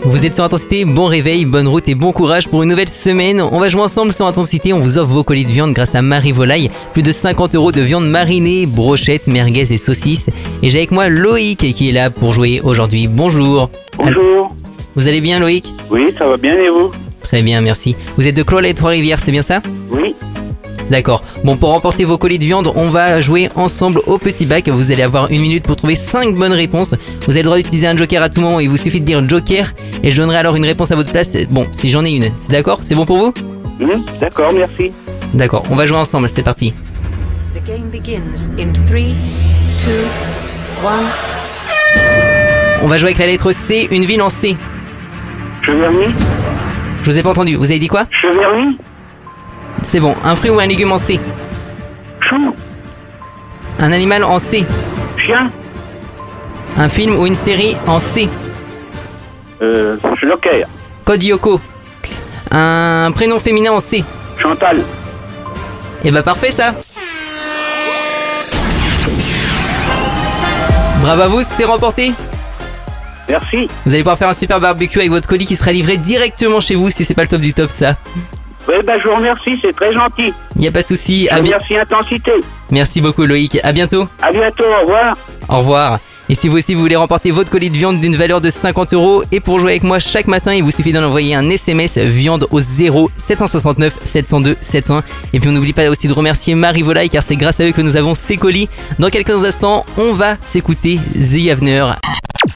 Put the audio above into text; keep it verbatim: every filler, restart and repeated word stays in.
Vous êtes sur Intensité, bon réveil, bonne route et bon courage pour une nouvelle semaine. On va jouer ensemble sur Intensité, on vous offre vos colis de viande grâce à Marie Volaille. Plus de cinquante euros de viande marinée, brochettes, merguez et saucisses. Et j'ai avec moi Loïc qui est là pour jouer aujourd'hui. Bonjour. Bonjour. Vous allez bien Loïc? Oui, ça va bien et vous? Très bien, merci. Vous êtes de Clos les Trois-Rivières, c'est bien ça? Oui. D'accord. Bon, pour remporter vos colis de viande, on va jouer ensemble au petit bac. Vous allez avoir une minute pour trouver cinq bonnes réponses. Vous avez le droit d'utiliser un joker à tout moment. Il vous suffit de dire joker et je donnerai alors une réponse à votre place. Bon, si j'en ai une, c'est d'accord? C'est bon pour vous? Mmh, d'accord, merci. D'accord, on va jouer ensemble, c'est parti. The game begins in three, two, one. On va jouer avec la lettre C, une ville en C. Cheverny. Je vous ai pas entendu, vous avez dit quoi? Cheverny. C'est bon, un fruit ou un légume en C. Chou. Un animal en C. Chien. Un film ou une série en C. Euh, Joker. Code Yoko. Un prénom féminin en C. Chantal. Et bah parfait ça. Bravo à vous, c'est remporté. Merci. Vous allez pouvoir faire un super barbecue avec votre colis qui sera livré directement chez vous si c'est pas le top du top ça. Oui, bah, je vous remercie, c'est très gentil. Il n'y a pas de souci. Je Bi- remercie Intensité. Merci beaucoup Loïc. À bientôt. À bientôt, au revoir. Au revoir. Et si vous aussi vous voulez remporter votre colis de viande d'une valeur de cinquante euros et pour jouer avec moi chaque matin, il vous suffit d'en envoyer un S M S viande au zéro sept cent soixante-neuf sept cent deux sept cent un. Et puis on n'oublie pas aussi de remercier Marie Volaille car c'est grâce à eux que nous avons ces colis. Dans quelques instants, on va s'écouter The Avener.